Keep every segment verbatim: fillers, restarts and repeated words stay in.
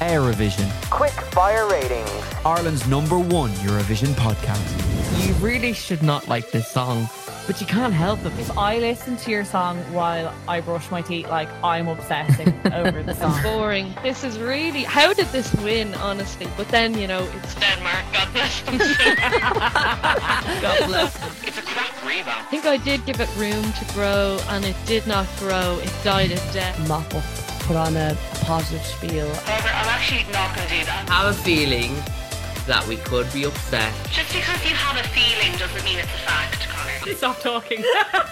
Eurovision. Quick fire ratings. Ireland's number one Eurovision podcast. You really should not like this song, but you can't help it. If I listen to your song while I brush my teeth, like, I'm obsessing over the song. Boring. This is really... How did this win, honestly? But then, you know, it's Denmark. God bless them. God bless them. It's a crap rebound. I think I did give it room to grow, and it did not grow. It died a death. Mop up, put on a, a positive spiel. However, I'm actually not going to do that. I have a feeling that we could be upset. Just because you have a feeling doesn't mean it's a fact, Connor. Stop talking.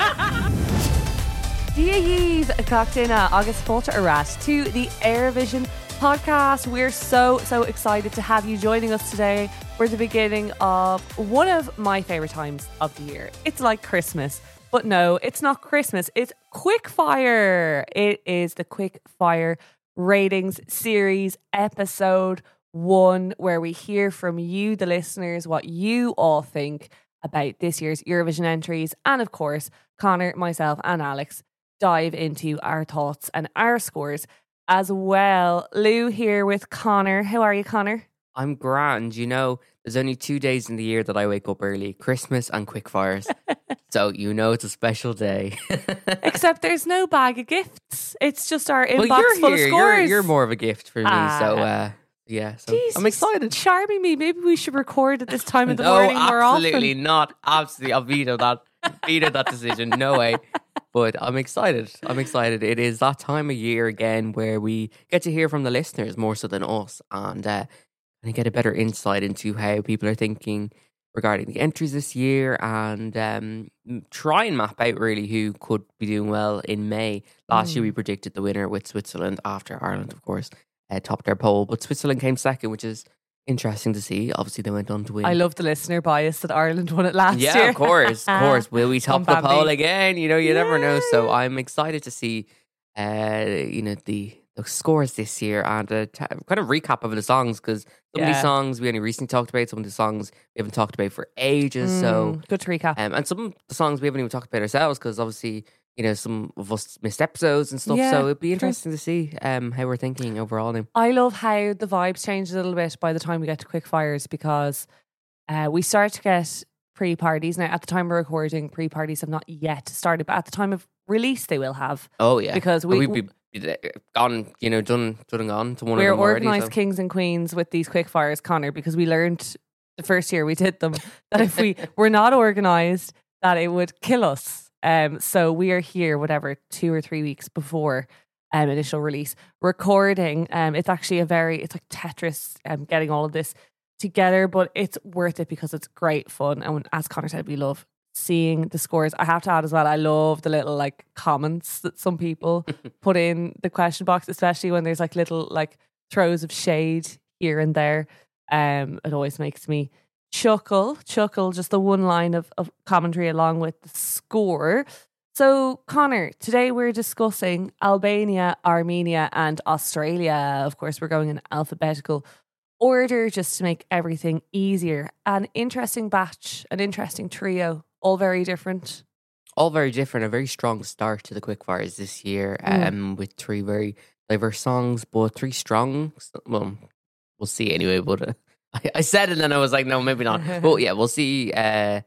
Díaíomh gachtaine agus fóta arat to the Eurovision podcast. We're so, so excited to have you joining us today. We're the beginning of one of my favourite times of the year. It's like Christmas, but no, it's not Christmas. It's Quickfire. It is the Quickfire Ratings Series episode one, where we hear from you, the listeners, what you all think about this year's Eurovision entries. And of course, Connor, myself and Alex dive into our thoughts and our scores as well. Lou here with Connor. How are you, Connor? I'm grand. You know, there's only two days in the year that I wake up early, Christmas and Quickfires. So you know it's a special day. Except there's no bag of gifts. It's just our inbox well, you're full here. of scores. You're, you're more of a gift for me. Ah. So uh, yeah, so Jeez, I'm excited. Charming me. Maybe we should record at this time of the no, morning more often. absolutely not. Absolutely, I'll veto that. Veto that decision. No way. But I'm excited. I'm excited. It is that time of year again where we get to hear from the listeners more so than us, and uh, and get a better insight into how people are thinking regarding the entries this year, and um, try and map out really who could be doing well in May. Last mm. year we predicted the winner with Switzerland after Ireland, of course, uh, topped their poll, but Switzerland came second, which is interesting to see. Obviously, they went on to win. I love the listener bias that Ireland won it last yeah, year. Yeah, of course, of course. Will we top the Bambi. poll again? You know, you yeah. never know. So I'm excited to see, uh, you know, the, the scores this year and a t- kind of recap of the songs, because some yeah. of these songs we only recently talked about, some of the songs we haven't talked about for ages. Mm, so good to recap. Um, and some of the songs we haven't even talked about ourselves, because obviously, you know, some of us missed episodes and stuff. Yeah, so it'd be interesting to see um, how we're thinking overall now. I love how the vibes change a little bit by the time we get to Quickfires, because uh, we start to get pre-parties. Now, at the time we're recording, pre-parties have not yet started, but at the time of release they will have. Oh yeah, because we we'd be gone, you know, done, done and gone to one we're of them already. organised So. kings and queens with these Quickfires, Connor, because we learned the first year we did them that if we were not organised, that it would kill us. Um, so we are here, whatever, two or three weeks before um, initial release, recording. Um, it's actually a very, it's like Tetris, um, getting all of this together, but it's worth it because it's great fun. And when, as Connor said, we love seeing the scores. I have to add as well, I love the little like comments that some people put in the question box, especially when there's like little like throws of shade here and there. Um, it always makes me chuckle, chuckle, just the one line of, of commentary along with the score. So, Connor, today we're discussing Albania, Armenia, and Australia. Of course, we're going in alphabetical order just to make everything easier. An interesting batch, an interesting trio, all very different. All very different. A very strong start to the Quickfires this year, Mm. um, with three very diverse songs, but three strong. Well, we'll see anyway. But uh, I, I said it, and then I was like, no, maybe not. But yeah, we'll see. Uh,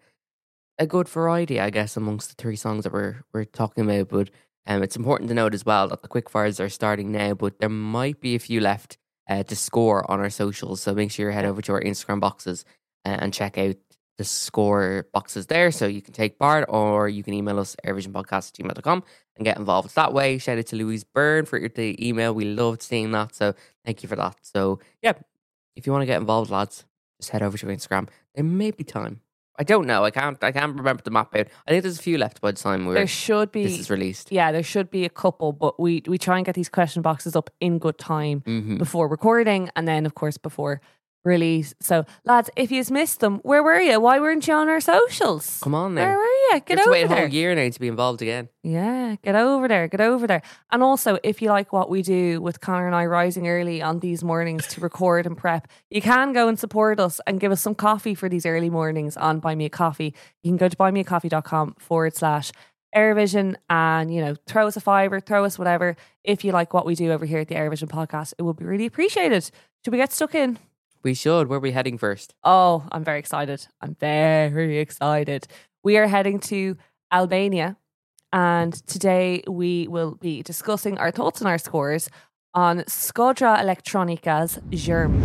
a good variety, I guess, amongst the three songs that we're we're talking about. But um, it's important to note as well that the Quickfires are starting now, but there might be a few left uh, to score on our socials. So make sure you head over to our Instagram boxes uh, and check out the score boxes there, so you can take part, or you can email us eurovisionpodcast at gmail dot com and get involved that way. Shout out to Louise Byrne for the email. We loved seeing that, so thank you for that. So yeah, if you want to get involved, lads, just head over to Instagram. There may be time. I don't know. I can't. I can't remember the map out. I think there's a few left by the time we're, There should be this is released. Yeah, there should be a couple, but we we try and get these question boxes up in good time Mm-hmm. before recording, and then of course before release. So, lads, if you've missed them, where were you? Why weren't you on our socials? Come on now. Where were you? Get you have to over wait a there. whole year now to be involved again. Yeah, get over there, get over there. And also, if you like what we do with Connor and I rising early on these mornings to record and prep, you can go and support us and give us some coffee for these early mornings on Buy Me a Coffee. You can go to buymeacoffee.com forward slash Eurovision and, you know, throw us a fiver, throw us whatever. If you like what we do over here at the Eurovision podcast, it would be really appreciated. Should we get stuck in? We should. Where are we heading first? Oh, I'm very excited. I'm very excited. We are heading to Albania, and today we will be discussing our thoughts and our scores on Skodra Electronica's Germ.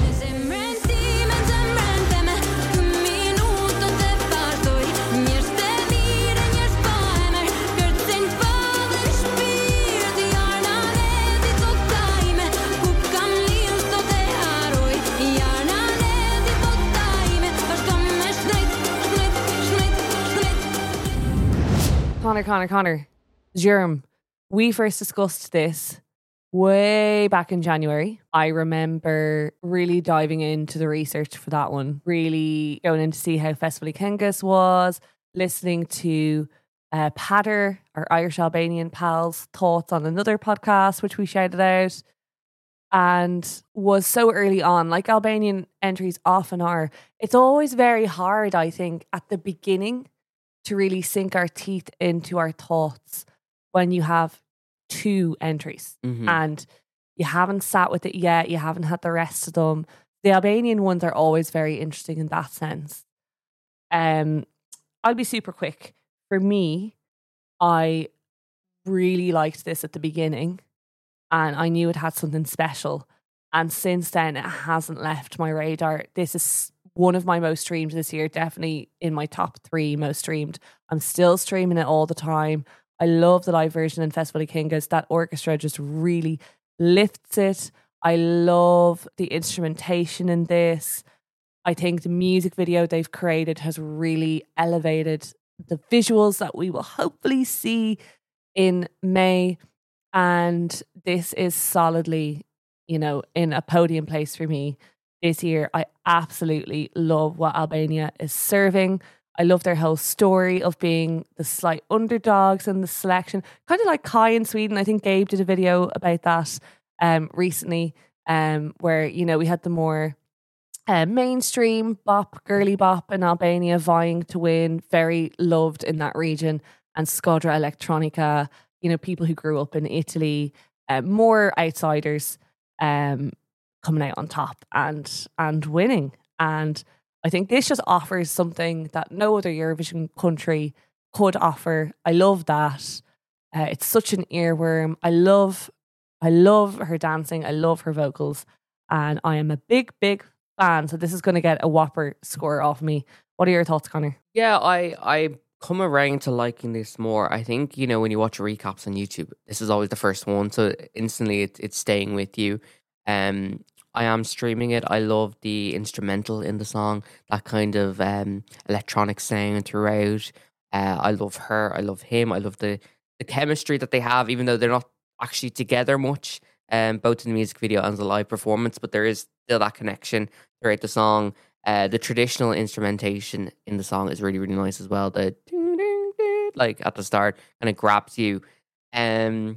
Connor, Connor, Connor, Germ. We first discussed this way back in January. I remember really diving into the research for that one, really going in to see how Festival Kengas was, listening to uh, Patter, our Irish Albanian pals' thoughts on another podcast, which we shouted out, and was so early on, like Albanian entries often are. It's always very hard, I think, at the beginning to really sink our teeth into our thoughts when you have two entries Mm-hmm. and you haven't sat with it yet, you haven't had the rest of them. The Albanian ones are always very interesting in that sense. Um, I'll be super quick. For me, I really liked this at the beginning and I knew it had something special. And since then, it hasn't left my radar. This is one of my most streamed this year, definitely in my top three most streamed. I'm still streaming it all the time. I love the live version in Festival Kingas. That orchestra just really lifts it. I love the instrumentation in this. I think the music video they've created has really elevated the visuals that we will hopefully see in May. And this is solidly, you know, in a podium place for me this year. I absolutely love what Albania is serving. I love their whole story of being the slight underdogs in the selection. Kind of like Kai in Sweden. I think Gabe did a video about that um, recently, um, where, you know, we had the more uh, mainstream bop, girly bop in Albania vying to win. Very loved in that region. And Skodra Electronica, you know, people who grew up in Italy, uh, more outsiders, um, coming out on top and and winning. And I think this just offers something that no other Eurovision country could offer. I love that. Uh, it's such an earworm. I love I love her dancing. I love her vocals. And I am a big, big fan. So this is going to get a whopper score off me. What are your thoughts, Connor? Yeah, I I come around to liking this more. I think, you know, when you watch recaps on YouTube, this is always the first one. So instantly it, it's staying with you. Um, I am streaming it. I love the instrumental in the song, that kind of um, electronic sound throughout. Uh, I love her. I love him. I love the, the chemistry that they have, even though they're not actually together much, um, both in the music video and the live performance, but there is still that connection throughout the song. Uh, the traditional instrumentation in the song is really, really nice as well. The ding, ding, ding, like at the start, and it grabs you. Um,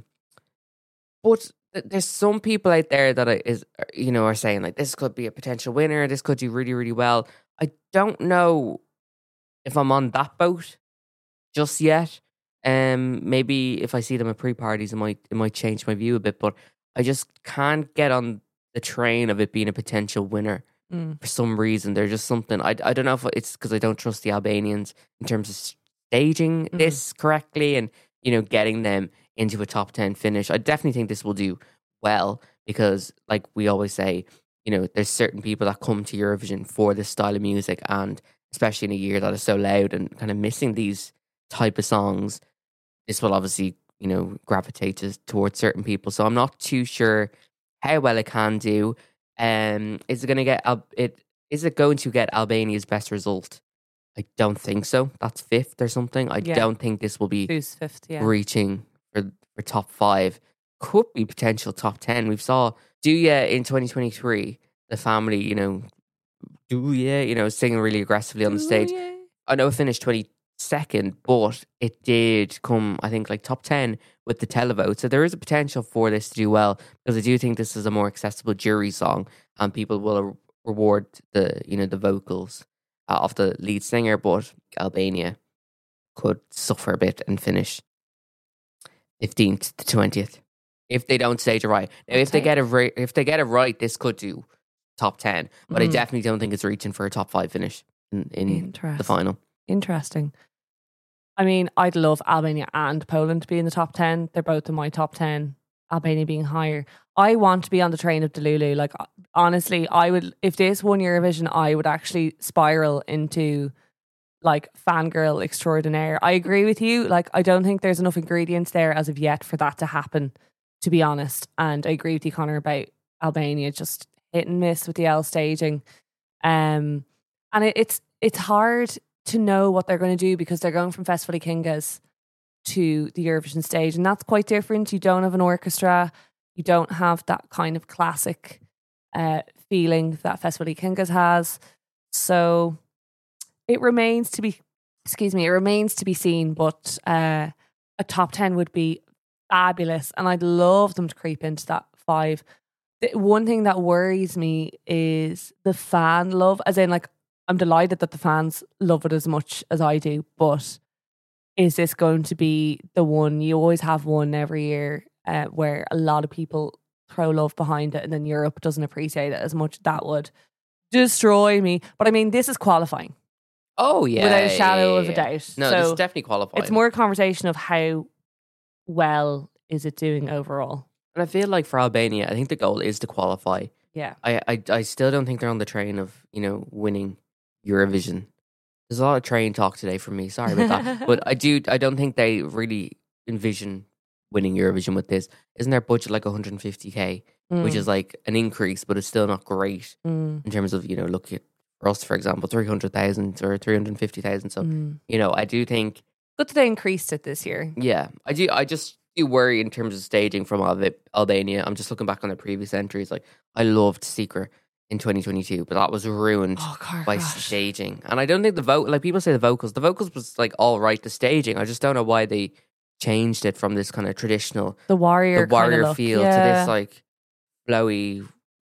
but there's some people out there that is, you know, are saying like this could be a potential winner. This could do really, really well. I don't know if I'm on that boat just yet. Um, maybe if I see them at pre-parties, it might it might change my view a bit. But I just can't get on the train of it being a potential winner Mm. for some reason. There's just something. I I don't know if it's because I don't trust the Albanians in terms of staging Mm. this correctly and, you know, getting them into a top ten finish. I definitely think this will do well because, like we always say, you know, there's certain people that come to Eurovision for this style of music, and especially in a year that is so loud and kind of missing these type of songs, this will obviously, you know, gravitate to, towards certain people. So I'm not too sure how well it can do. Um, is it going to get Al- it? Is it going to get Albania's best result? I don't think so. That's fifth or something. I Yeah. don't think this will be Who's fifth? Yeah. reaching for for top five. Could be potential top ten. We've saw Duya in twenty twenty-three. The family, you know, Duya, you know, singing really aggressively on the stage. Ooh, yeah. I know it finished twenty-second, but it did come, I think, like top ten with the televote. So there is a potential for this to do well, because I do think this is a more accessible jury song, and people will re- reward the, you know, the vocals uh, of the lead singer. But Albania, could suffer a bit and finish fifteenth to twentieth if they don't stage it right. Now, if they Okay. get it right, if they get it right, this could do top ten. But I Mhm. definitely don't think it's reaching for a top five finish in, in Interesting. the final. Interesting. I mean, I'd love Albania and Poland to be in the top ten. They're both in my top ten. Albania being higher. I want to be on the train of Delulu. Like, honestly, I would, if this won Eurovision, I would actually spiral into like fangirl extraordinaire. I agree with you. Like, I don't think there's enough ingredients there as of yet for that to happen, to be honest. And I agree with you, Connor, about Albania just hit and miss with the L staging. Um, and it, it's it's hard to know what they're going to do because they're going from Festival Kingas to the Eurovision stage, and that's quite different. You don't have an orchestra, you don't have that kind of classic uh, feeling that Festival Kingas has. So it remains to be, excuse me, it remains to be seen. But uh, a top ten would be fabulous, and I'd love them to creep into that five. The one thing that worries me is the fan love, as in, like, I'm delighted that the fans love it as much as I do, but is this going to be the one? You always have one every year uh, where a lot of people throw love behind it and then Europe doesn't appreciate it as much. That would destroy me. But I mean, this is qualifying. Oh, yeah. Without a shadow yeah, of a yeah. doubt. No, So this is definitely qualifying. it's more a conversation of how well is it doing overall. And I feel like for Albania, I think the goal is to qualify. Yeah. I, I, I still don't think they're on the train of, you know, winning Eurovision. There's a lot of train talk today from me. Sorry about that. But I do. I don't think they really envision winning Eurovision with this. Isn't their budget like one hundred fifty k, which is like an increase, but it's still not great Mm. in terms of, you know, look at for us, for example, three hundred thousand or three hundred fifty thousand. So, Mm. you know, I do think, Good that they increased it this year. yeah, I do. I just do worry in terms of staging from Alba- Albania. I'm just looking back on the previous entries. Like, I loved Secret in twenty twenty-two, but that was ruined Oh, God, by gosh. staging. And I don't think the vote, like people say the vocals, the vocals was like all right, the staging. I just don't know why they changed it from this kind of traditional, The warrior, the warrior kind of look. feel to Yeah. this like flowy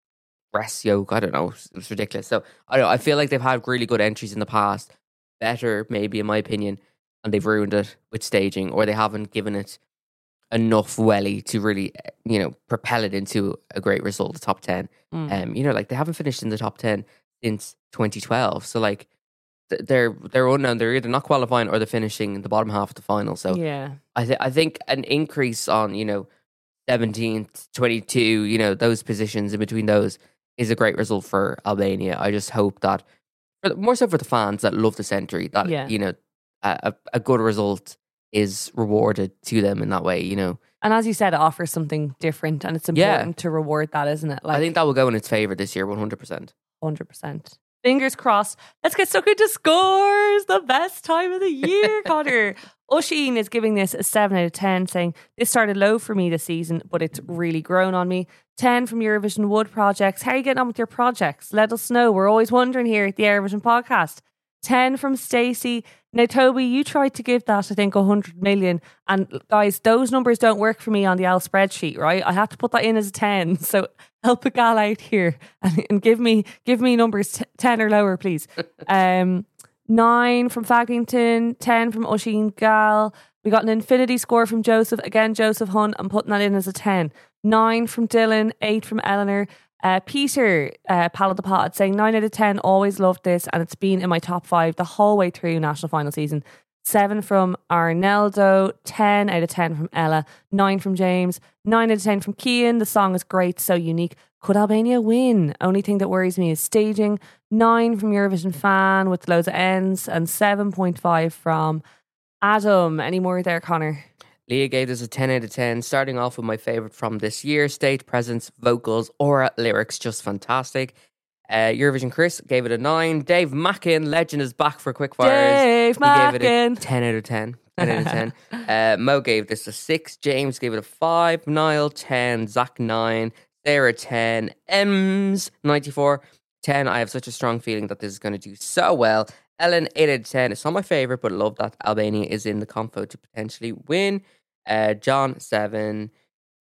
breast yoke. I don't know. It was ridiculous. So I don't know. I feel like they've had really good entries in the past, better maybe in my opinion, and they've ruined it with staging, or they haven't given it enough welly to really, you know, propel it into a great result, the top ten. Mm. Um, you know, like they haven't finished in the top ten since twenty twelve. So like th- they're they're unknown. They're either not qualifying or they're finishing in the bottom half of the final. So yeah. I th- I think an increase on, you know, seventeenth, twenty-two, you know, those positions in between those is a great result for Albania. I just hope that, for the- more so for the fans that love this entry, that, Yeah. you know, a, a a good result is rewarded to them in that way, you know. And as you said, it offers something different, and it's Yeah. important to reward that, isn't it? Like, I think that will go in its favour this year, one hundred percent. one hundred percent. Fingers crossed. Let's get stuck into scores. The best time of the year, Connor. Oisin is giving this a seven out of ten, saying, this started low for me this season, but it's really grown on me. ten from Eurovision Wood projects. How are you getting on with your projects? Let us know. We're always wondering here at the Eurovision podcast. ten from Stacey. Now, Toby, you tried to give that, I think, one hundred million. And guys, those numbers don't work for me on the L spreadsheet, right? I have to put that in as a ten. So help a gal out here and, and give me give me numbers t- ten or lower, please. um, nine from Faggington, ten from Oisin Gal. We got an infinity score from Joseph. Again, Joseph Hunt. I'm putting that in as a ten. nine from Dylan, eight from Eleanor. Uh, Peter, uh, Pal of the Pod, saying nine out of ten, always loved this, and it's been in my top five the whole way through national final season. seven from Arnaldo, ten out of ten from Ella, nine from James, nine out of ten from Kian. The song is great, so unique. Could Albania win? Only thing that worries me is staging. nine from Eurovision Fan with loads of ends, and seven point five from Adam. Any more there, Connor? Leah gave this a ten out of ten, starting off with my favourite from this year, stage presence, vocals, aura, lyrics, just fantastic. Uh, Eurovision Chris gave it a nine. Dave Mackin, legend, is back for quickfires. Dave He gave it Mackin. a ten out of ten. ten out of ten. Uh, Mo gave this a six. James gave it a five. Niall, ten. Zach, nine. Sarah, ten. Ems, ninety-four. ten. I have such a strong feeling that this is going to do so well. Ellen, eight out of ten. It's not my favourite, but I love that Albania is in the confo to potentially win. Uh, John, seven.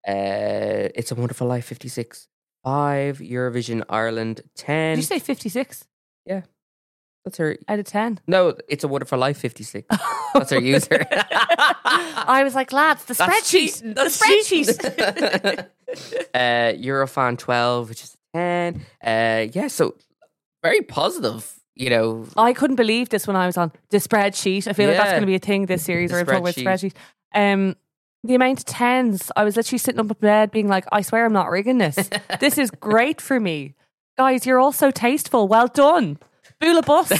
Uh, It's a Wonderful Life, fifty-six. five. Eurovision Ireland, ten. Did you say fifty-six? Yeah. That's her. out of ten. No, it's a Wonderful Life fifty-six. That's her user. I was like, lads, the That's spreadsheet. cheating. The spreadsheet. uh, Eurofan twelve, which is a ten. Uh, yeah, so very positive. You know, I couldn't believe this when I was on the spreadsheet. I feel like that's Yeah. going to be a thing this series The where I'm talking about spreadsheet. spreadsheet. Um, the amount of tens, I was literally sitting up in bed being like, I swear I'm not rigging this. This is great for me. Guys, you're all so tasteful. Well done. Bula bus.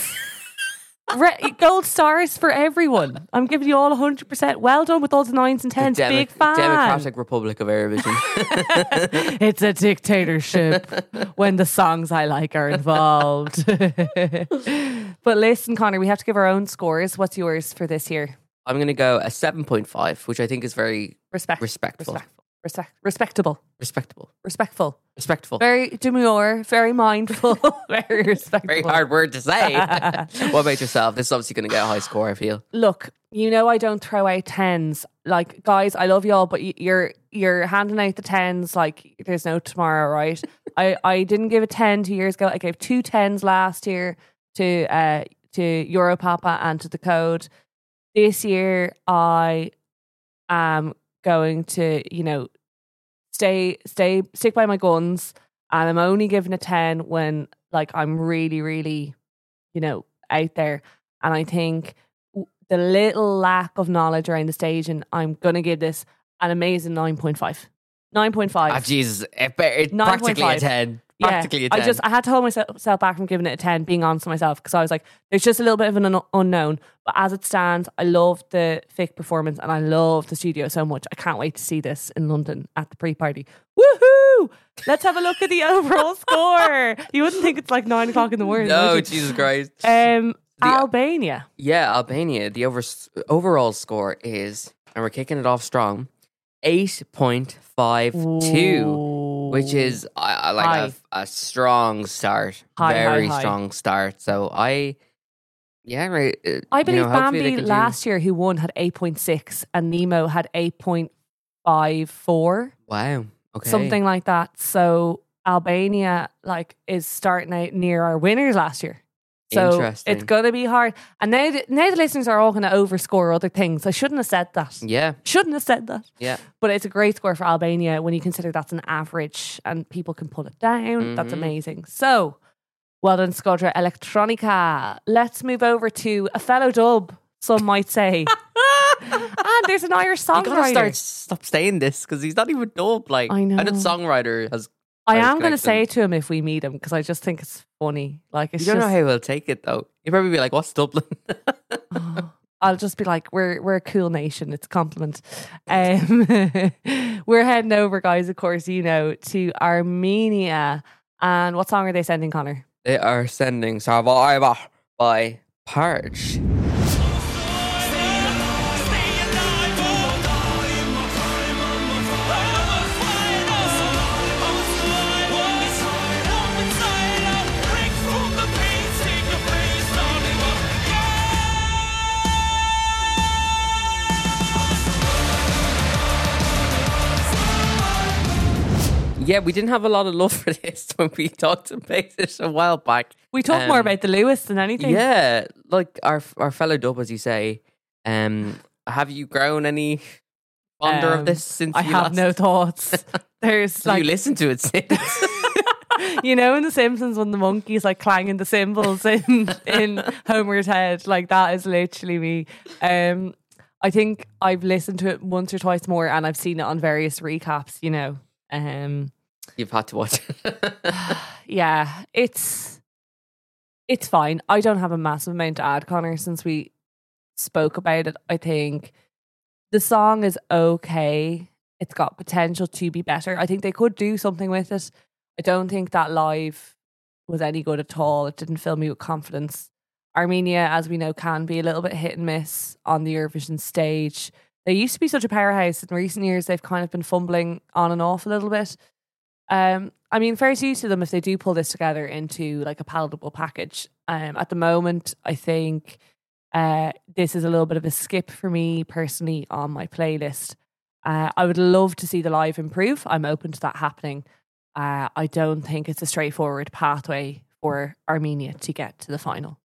Re- gold stars for everyone. I'm giving you all one hundred percent. Well done with all the nines and tens. the Demo- Big fan. Democratic Republic of Eurovision. It's a dictatorship when the songs I like are involved. But listen, Connor, we have to give our own scores. What's yours for this year? I'm going to go a seven point five, which I think is very Respect. respectful. Respectful. Respect. Respectable. Respectable. Respectful. Respectful. Very demure. Very mindful. Very respectful. Very hard word to say. What about yourself? This is obviously going to get a high score, I feel. Look, you know I don't throw out tens. Like, guys, I love y'all, but y- you're you're handing out the tens like there's no tomorrow, right? I, I didn't give a ten two years ago. I gave two tens last year to uh to Europapa and to the Code. This year, I am going to, you know, stay stay stick by my guns, and I'm only giving a ten when like I'm really really, you know, out there. And I think the little lack of knowledge around the stage, and I'm going to give this an amazing nine point five. nine point five. Ah, Jesus. It, it's nine point practically a five. ten. Practically yeah, a ten. I just I had to hold myself myself back from giving it a ten, being honest with myself, because I was like, there's just a little bit of an un- unknown. But as it stands, I love the Fick performance and I love the studio so much. I can't wait to see this in London at the pre-party. Woohoo! Let's have a look at the overall score. You wouldn't think it's like nine o'clock in the morning. No, would you? Jesus Christ. Um, The- Albania. Yeah, Albania. The over, overall score is, and we're kicking it off strong, eight point five two, which is I, I like High. a, a strong start, High, very high, high. strong start. So I, yeah, right. uh, I you believe know, hopefully they Bambi continue. last year, who won, had eight point six and Nemo had eight point five four, Wow. Okay. something like that. So Albania like is starting out near our winners last year. So Interesting. it's going to be hard. And now the, now the listeners are all going to overscore other things. I shouldn't have said that. Yeah. Shouldn't have said that. Yeah. But it's a great score for Albania when you consider that's an average and people can pull it down. That's Mhm. amazing. So, well done, Skodra Electronica. Let's move over to a fellow dub, some might say. And there's an Irish You gotta songwriter. start stop saying this because he's not even dub. Like I know. and it's songwriter has. I Irish am going to connection. say it to him if we meet him because I just think it's funny. Like it's You don't just, know how he'll take it though. He'll probably be like, "What's Dublin?" Oh, I'll just be like, we're we're a cool nation. It's a compliment. Um, we're heading over, guys. Of course, you know, to Armenia. And what song are they sending, Connor? They are sending Survivor by Parch. Yeah, we didn't have a lot of love for this when we talked about this a while back. We talk more Um, about the Lewis than anything. Yeah, like our our fellow dub, as you say. Um, have you grown any fonder Um, of this since I you have last? no thoughts. There's Have like, you listened to it since? you know, in The Simpsons when the monkey's like clanging the cymbals in in Homer's head, like that is literally me. Um, I think I've listened to it once or twice more, and I've seen it on various recaps. You know, um, You've had to watch it. yeah, it's it's fine. I don't have a massive amount to add, Connor, since we spoke about it. I think the song is okay. It's got potential to be better. I think they could do something with it. I don't think that live was any good at all. It didn't fill me with confidence. Armenia, as we know, can be a little bit hit and miss on the Eurovision stage. They used to be such a powerhouse. In recent years, they've kind of been fumbling on and off a little bit. Um, I mean, fair use to them if they do pull this together into like a palatable package. Um, at the moment, I think uh, this is a little bit of a skip for me personally on my playlist. Uh, I would love to see the live improve. I'm open to that happening. Uh, I don't think it's a straightforward pathway for Armenia to get to the final.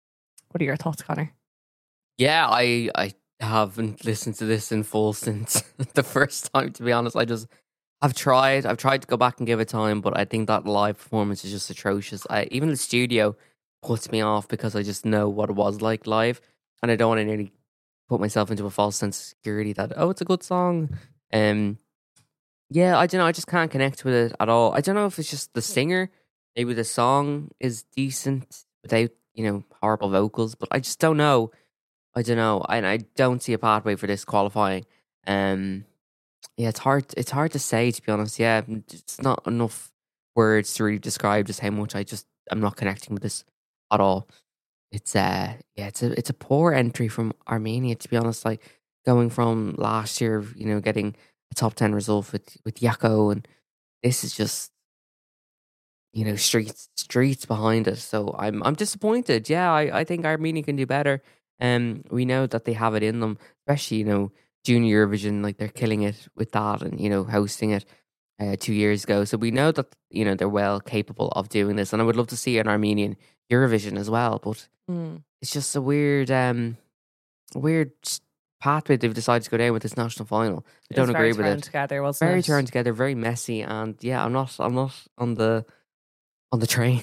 What are your thoughts, Connor? Yeah, I I haven't listened to this in full since the first time, to be honest. I just I've tried. I've tried to go back and give it time, but I think that live performance is just atrocious. I, even the studio puts me off because I just know what it was like live, and I don't want to nearly put myself into a false sense of security that, oh, it's a good song. Um, yeah, I don't know. I just can't connect with it at all. I don't know if it's just the singer. Maybe the song is decent without, you know, horrible vocals, but I just don't know. I don't know. And I don't see a pathway for this qualifying. Um, yeah, it's hard. It's hard to say, to be honest. Yeah, it's not enough words to really describe just how much I just I'm not connecting with this at all. It's uh, yeah, it's a it's a poor entry from Armenia, to be honest. Like going from last year, you know, getting a top ten result with with Yako, and this is just, you know, streets streets behind it. So I'm I'm disappointed. Yeah, I, I think Armenia can do better. Um, we know that they have it in them, especially, you know, Junior Eurovision. Like they're killing it with that, and you know, hosting it uh, two years ago. So we know that, you know, they're well capable of doing this, and I would love to see an Armenian Eurovision as well. But Mm. it's just a weird, um, weird pathway they've decided to go down with this national final. I don't It was agree very with thrown it. together, wasn't Very it? turned together, very messy, and yeah, I'm not, I'm not on the on the train.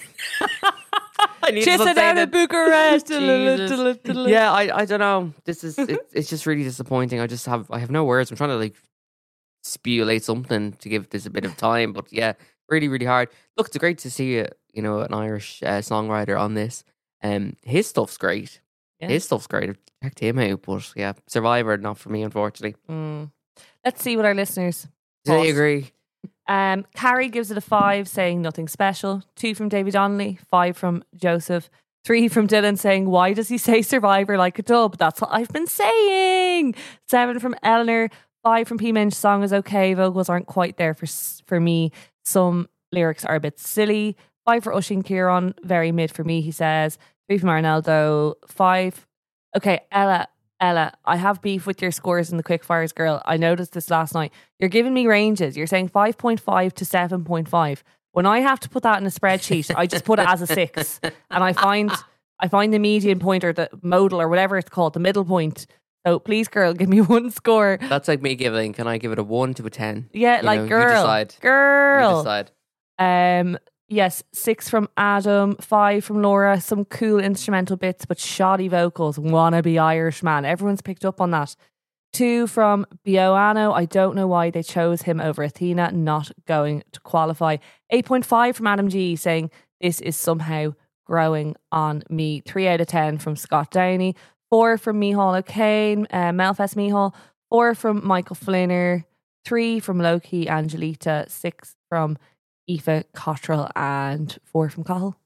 I need Chasing something down that- in Bucharest. Jesus. Yeah, I, I don't know. This is it, it's just really disappointing. I just have I have no words. I'm trying to like spewlate something to give this a bit of time, but yeah, really really hard. Look, it's great to see uh, you know, an Irish uh, songwriter on this. Um, his stuff's great. Yeah. His stuff's great. I've checked him out, but yeah, Survivor not for me, unfortunately. Mm. Let's see what our listeners Do they thought. agree? Um, Carrie gives it a five, saying nothing special. Two from David Donnelly. Five from Joseph. Three from Dylan, saying, why does he say Survivor like a dub? That's what I've been saying. Seven from Eleanor. Five from P. Minch. Song is okay. Vocals aren't quite there for for me. Some lyrics are a bit silly. Five for Ushing Kieran. Very mid for me, he says. Three from Arnaldo. Five. Okay, Ella. Ella, I have beef with your scores in the quickfires, girl. I noticed this last night. You're giving me ranges. You're saying five point five to seven point five. When I have to put that in a spreadsheet, I just put it as a six. And I find I find the median point, or the modal, or whatever it's called, the middle point. So please, girl, give me one score. That's like me giving. Can I give it a one to a ten? Yeah, You like know, you girl. decide. Girl. You decide. Um, yes, six from Adam, five from Laura. Some cool instrumental bits, but shoddy vocals. Wannabe Irishman. Everyone's picked up on that. Two from Bioano. I don't know why they chose him over Athena. Not going to qualify. eight point five from Adam G, saying this is somehow growing on me. three out of ten from Scott Downey. Four from Mihal O'Kane, uh, Melfest Mihal. Four from Michael Flinner. Three from Loki Angelita. Six from Aoife Cottrell, and four from Cahill.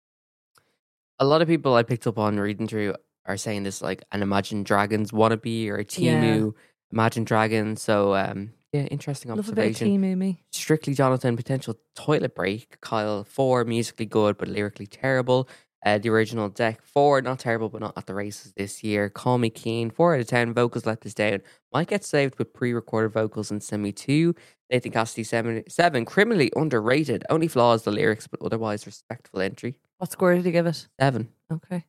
A lot of people I picked up on reading through are saying this like an Imagine Dragons wannabe or a Timu Imagine Dragon. So um, yeah, interesting Love a bit of observation. Timu, me. Strictly Jonathan, potential toilet break. Kyle, four, musically good but lyrically terrible. Uh, the original Deck, four, not terrible but not at the races this year. Call Me Keen, four out of ten. Vocals let this down. Might get saved with pre-recorded vocals in semi two. Nathan Cassidy, seven, seven. Criminally underrated. Only flaws the lyrics, but otherwise respectful entry. What score did you give it? Seven. Okay.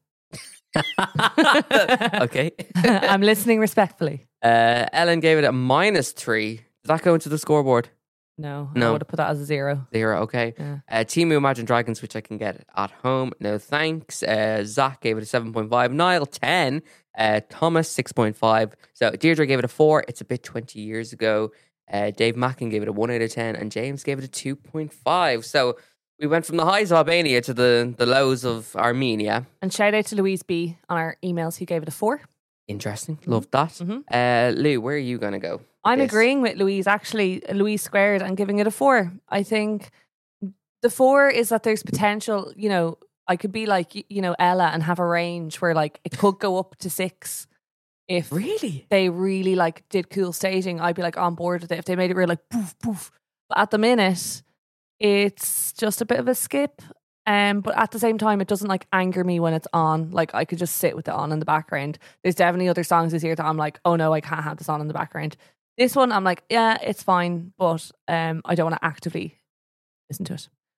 Okay. I'm listening respectfully. Uh, Ellen gave it a minus three. Did that go into the scoreboard? No, I No. would have put that as a zero. Zero, okay. Yeah. Uh, Timu Imagine Dragons, which I can get at home. No thanks. Uh, Zach gave it a seven point five. Niall, ten. Uh, Thomas, six point five. So Deirdre gave it a four. It's a bit twenty years ago. Uh, Dave Mackin gave it a one out of ten. And James gave it a two point five. So we went from the highs of Albania to the, the lows of Armenia. And shout out to Louise B on our emails, who gave it a four. Interesting. Love that. Mhm. Uh, Lou, where are you going to go? I'm Yes. agreeing with Louise, actually, Louise squared, and giving it a four. I think the four is that there's potential, you know, I could be like, y- you know, Ella and have a range where like it could go up to six if Really? they really like did cool staging. I'd be like on board with it if they made it real like poof poof. But at the minute, it's just a bit of a skip. Um, but at the same time, it doesn't like anger me when it's on. Like I could just sit with it on in the background. There's definitely other songs this year that I'm like, oh no, I can't have this on in the background. This one, I'm like, yeah, it's fine, but um, I don't want to actively listen to it.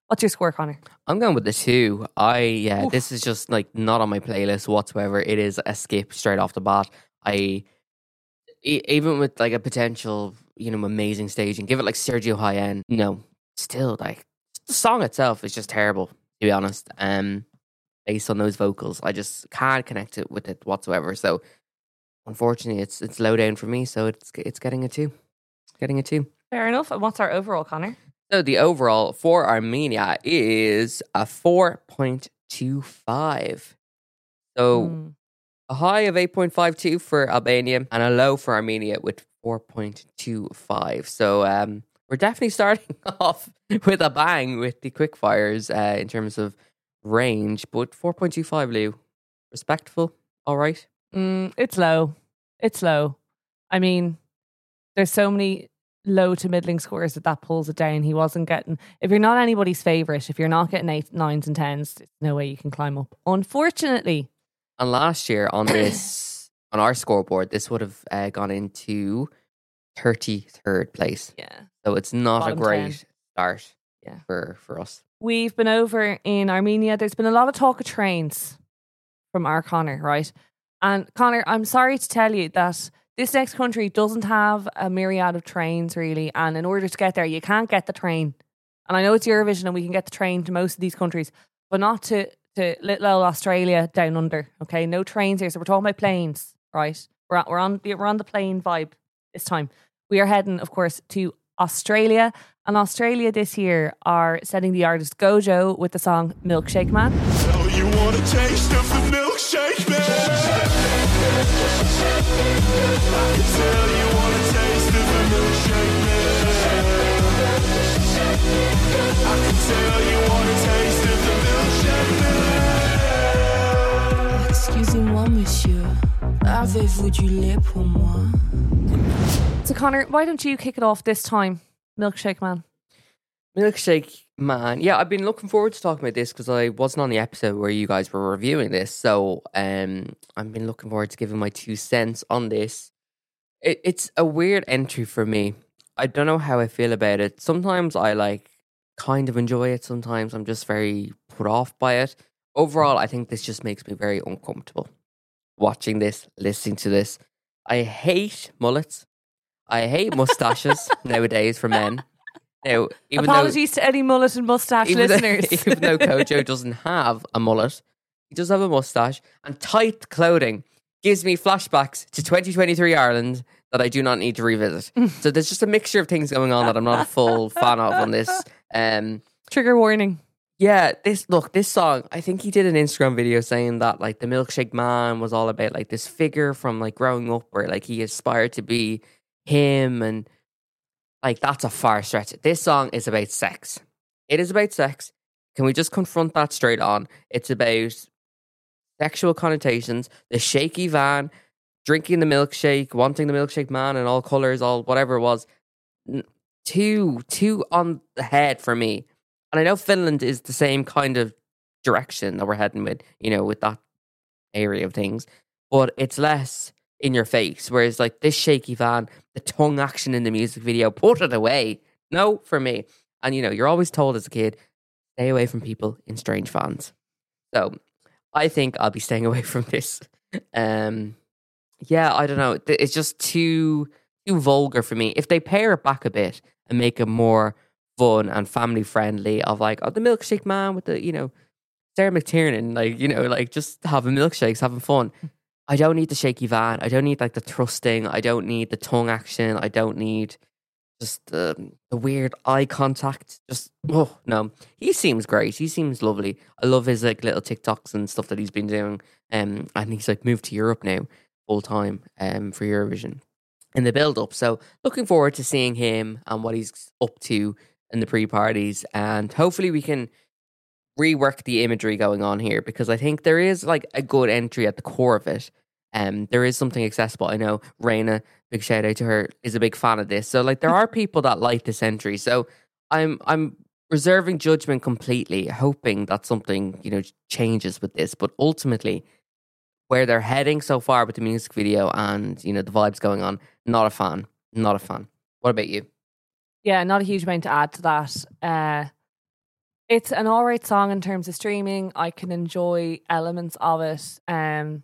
What's your score, Connor? I'm going with the two. I yeah, this is just like not on my playlist whatsoever. It is a skip straight off the bat. I e- even with like a potential, you know, amazing staging, give it like Sergio Hyen. No, still like the song itself is just terrible, to be honest. Um, based on those vocals, I just can't connect it with it whatsoever. So unfortunately, it's it's low down for me. So it's it's getting a two, getting a two. Fair enough. And what's our overall, Connor? So the overall for Armenia is a four point two five. So Mm. a high of eight point five two for Albania and a low for Armenia with four point two five. So um, we're definitely starting off with a bang with the quickfires uh, in terms of range. But four point two five, Lou, respectful, all right? Mm, it's low. It's low. I mean, there's so many low to middling scores that that pulls it down. He wasn't getting, if you're not anybody's favourite, if you're not getting eight, nines and tens, there's no way you can climb up. Unfortunately. And last year on this, on our scoreboard, this would have uh, gone into thirty-third place. Yeah. So it's not Bottom a great ten. start Yeah. for, for us. We've been over in Armenia. There's been a lot of talk of trains from our Connor, right? And Connor, I'm sorry to tell you that this next country doesn't have a myriad of trains, really. And in order to get there, you can't get the train. And I know it's Eurovision and we can get the train to most of these countries, but not to, to little old Australia down under. Okay, no trains here. So we're talking about planes, right? We're on, we're on, the, we're on the plane vibe this time. We are heading, of course, to Australia. And Australia this year are sending the artist Gojo with the song Milkshake Man. Oh, you want a taste of the milkshake, man? I can tell you want a taste of the milkshake, man. I can tell you want a taste of the milkshake, man. Excusez-moi, monsieur. Avez-vous du lait pour moi? So Connor, why don't you kick it off this time? Milkshake Man. Milkshake Man. Yeah, I've been looking forward to talking about this because I wasn't on the episode where you guys were reviewing this. So um, I've been looking forward to giving my two cents on this. It, it's a weird entry for me. I don't know how I feel about it. Sometimes I like kind of enjoy it. Sometimes I'm just very put off by it. Overall, I think this just makes me very uncomfortable. Watching this, listening to this. I hate mullets. I hate mustaches nowadays for men. Now, even Apologies to any mullet and mustache though, even listeners. Though, even though Kojo doesn't have a mullet, he does have a mustache, and tight clothing gives me flashbacks to twenty twenty-three Ireland that I do not need to revisit. So there's just a mixture of things going on that I'm not a full fan of on this. Um, Trigger warning. yeah, this look, this song, I think he did an Instagram video saying that like the Milkshake Man was all about like this figure from like growing up where like he aspired to be him, and like that's a far stretch. This song is about sex. It is about sex. Can we just confront that straight on? It's about sexual connotations, the shaky van, drinking the milkshake, wanting the milkshake man in all colours, all whatever it was. N- Too, too on the head for me. And I know Finland is the same kind of direction that we're heading with, you know, with that area of things. But it's less in your face. Whereas like this shaky van, the tongue action in the music video, put it away. No, for me. And you know, you're always told as a kid, stay away from people in strange vans. So I think I'll be staying away from this. Um, yeah, I don't know. It's just too too vulgar for me. If they pare it back a bit and make it more fun and family friendly, of like, oh, the milkshake man with the, you know, Sarah McTiernan, like, you know, like just having milkshakes, having fun. I don't need the shaky van. I don't need like the thrusting. I don't need the tongue action. I don't need just the, the weird eye contact. Just, oh, no. He seems great. He seems lovely. I love his like little TikToks and stuff that he's been doing. Um, and he's like moved to Europe now full time um, for Eurovision in the build up. So looking forward to seeing him and what he's up to in the pre-parties. And hopefully we can rework the imagery going on here, because I think there is like a good entry at the core of it. Um, there is something accessible. I know Raina, big shout out to her, is a big fan of this. So like there are people that like this entry. So I'm I'm reserving judgment completely, hoping that something, you know, changes with this. But ultimately, where they're heading so far with the music video and, you know, the vibes going on, not a fan. Not a fan. What about you? Yeah, not a huge amount to add to that. Uh, It's an all right song in terms of streaming. I can enjoy elements of it. Um,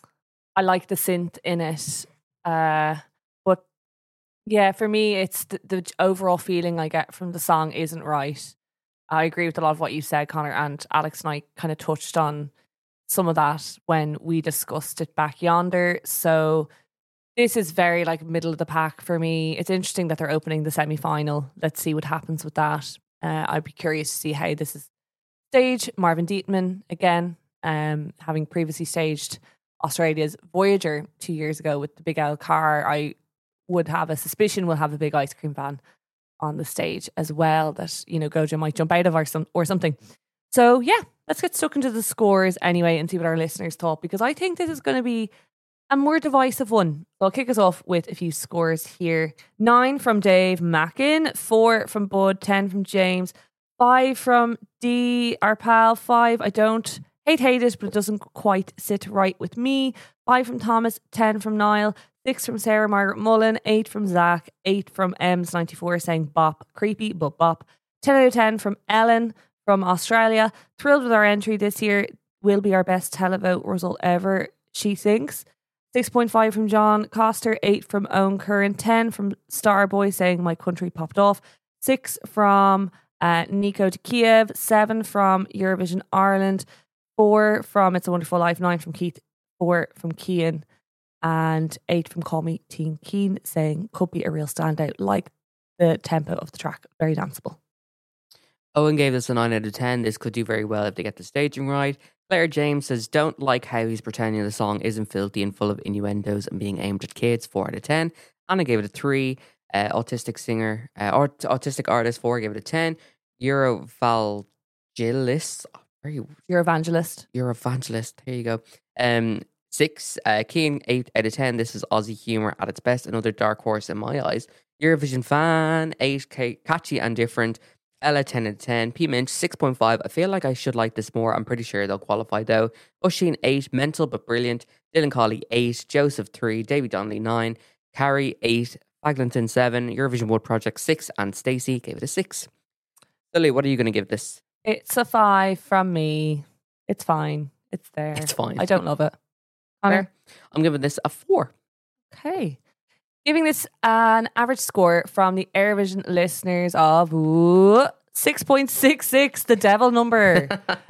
I like the synth in it. Uh, but yeah, for me, it's the, the overall feeling I get from the song isn't right. I agree with a lot of what you said, Connor, and Alex and I kind of touched on some of that when we discussed it back yonder. So this is very like middle of the pack for me. It's interesting that they're opening the semi-final. Let's see what happens with that. Uh, I'd be curious to see how this is staged. Marvin Dietman, again, um, having previously staged Australia's Voyager two years ago with the Big L car, I would have a suspicion we'll have a big ice cream van on the stage as well that, you know, Gojo might jump out of or, some, or something. So, yeah, let's get stuck into the scores anyway and see what our listeners thought, because I think this is going to be a more divisive one. So I'll kick us off with a few scores here. Nine from Dave Mackin, four from Bud, ten from James, five from D, our pal, five, I don't hate hate it, but it doesn't quite sit right with me. Five from Thomas, ten from Niall, six from Sarah Margaret Mullen, eight from Zach, eight from Ems ninety-four saying bop, creepy, but bop. ten out of ten from Ellen from Australia. Thrilled with our entry this year. Will be our best televote result ever, she thinks. six point five from John Coster, eight from Owen Curran, ten from Starboy saying my country popped off, six from uh, Nico to Kiev, seven from Eurovision Ireland, four from It's a Wonderful Life, nine from Keith, four from Cian, and eight from Call Me Teen Keen saying could be a real standout, like the tempo of the track, very danceable. Owen gave this a nine out of ten. This could do very well if they get the staging right. Claire James says, don't like how he's pretending the song isn't filthy and full of innuendos and being aimed at kids. four out of ten. Anna gave it a three. Uh, autistic singer, uh, art, autistic artist, four, gave it a ten. Eurovangelist. Oh, where are you? Eurovangelist. Eurovangelist. Here you go. Um, six. Uh, Keen, eight out of ten. This is Aussie humour at its best. Another dark horse in my eyes. Eurovision fan, eight. Catchy and different. Ella, ten out of ten. P Minch, six point five. I feel like I should like this more. I'm pretty sure they'll qualify though. Oisin, eight. Mental but brilliant. Dylan Colley, eight. Joseph, three. David Donnelly, nine. Carrie, eight. Faglinton, seven. Eurovision Wood Project, six. And Stacey gave it a six. Lily, what are you going to give this? It's a five from me. It's fine. It's there. It's fine. I don't love it. Connor? Fair. I'm giving this a four. Okay. Giving this an average score from the Eurovision listeners of ooh, six point six six, the devil number.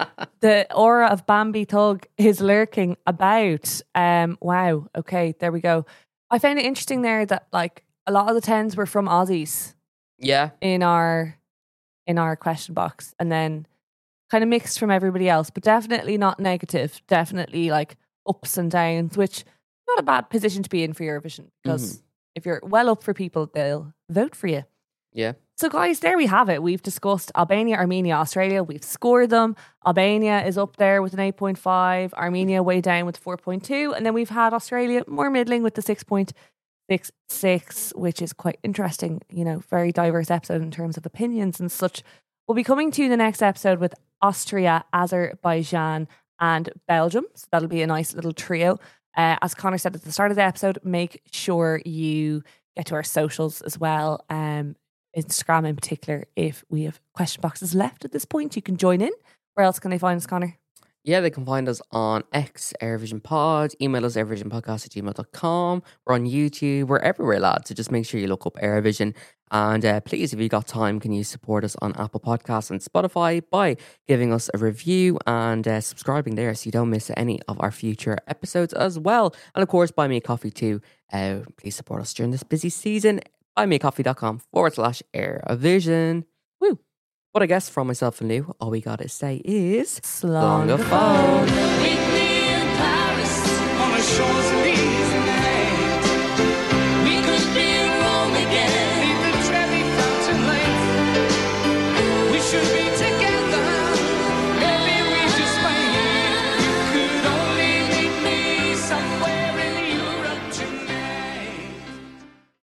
The aura of Bambi Thug is lurking about. Um, wow. Okay, there we go. I found it interesting there that like a lot of the tens were from Aussies Yeah. in our in our question box, and then kind of mixed from everybody else, but definitely not negative. Definitely like ups and downs, which not a bad position to be in for Eurovision, because Mhm. if you're well up for people, they'll vote for you. Yeah. So guys, there we have it. We've discussed Albania, Armenia, Australia. We've scored them. Albania is up there with an eight point five. Armenia way down with four point two. And then we've had Australia more middling with the six point six six, which is quite interesting. You know, very diverse episode in terms of opinions and such. We'll be coming to the next episode with Austria, Azerbaijan and Belgium. So that'll be a nice little trio. Uh, as Connor said at the start of the episode, make sure you get to our socials as well. Um, Instagram in particular, if we have question boxes left at this point, you can join in. Where else can they find us, Connor? Yeah, they can find us on X, Airvision Pod. Email us, airvisionpodcast at gmail dot com. We're on YouTube. We're everywhere, lads. So just make sure you look up Airvision. And uh, please, if you got time, can you support us on Apple Podcasts and Spotify by giving us a review and uh, subscribing there so you don't miss any of our future episodes as well. And of course, buy me a coffee too. Uh, please support us during this busy season. buymeacoffee.com forward slash Airvision. Woo. But I guess from myself and Lou, all we gotta say is Slán go phone. Meet me in Paris on the Champs-Élysées.